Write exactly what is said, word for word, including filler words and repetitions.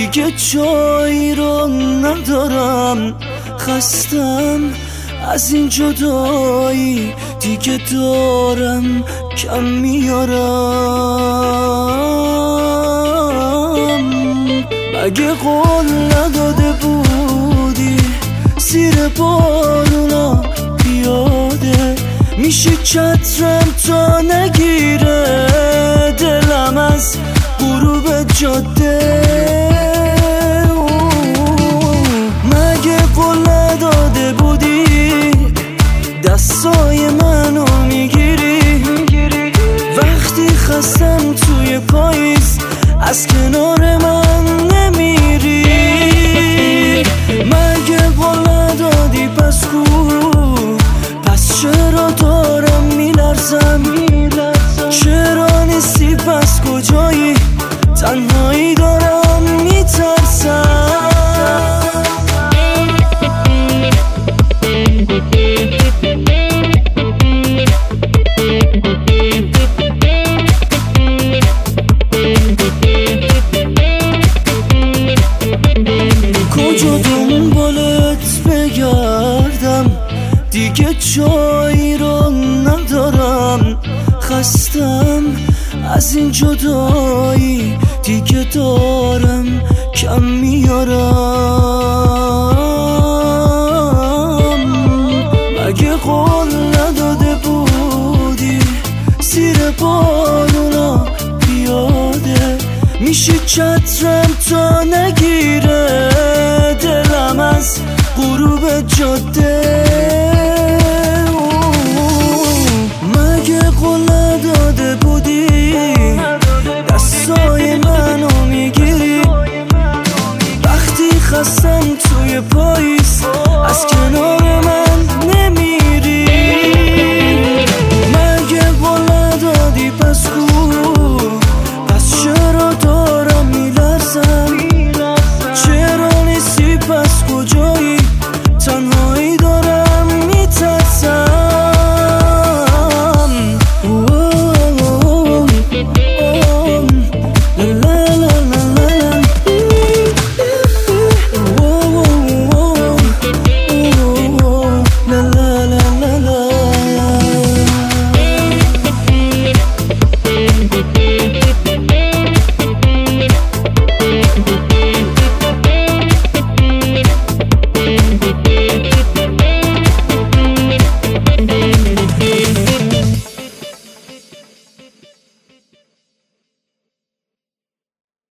دیگه جایی رو ندارم، خستم از این جدایی، دیگه دارم کم میارم. مگه قول نداده بودی زیر بارونا پیاده میشی چترم تا نگیره دلم از غروب جاده؟ مگه قول نداده بودی دستای منو میگیری وقتی خستم توی پاییز از کنار من نمیری؟ مگه قول ندادی پس کو؟ پس چرا دارم میلرزم؟ چرا نیستی پس کجایی؟ تنهایی دارم میترسم. کجا دنبالت بگردم دیگه جایی رو ندارم، خستم از این جدایی، دیگه دارم کم میارم. مگه قول نداده بودی زیر بارونا پیاده میشی چترم تا نگیره دلم از غروب جاده؟ مگه قول نداده بودی دستای منو میگیری وقتی خستم توی پاییز از کنار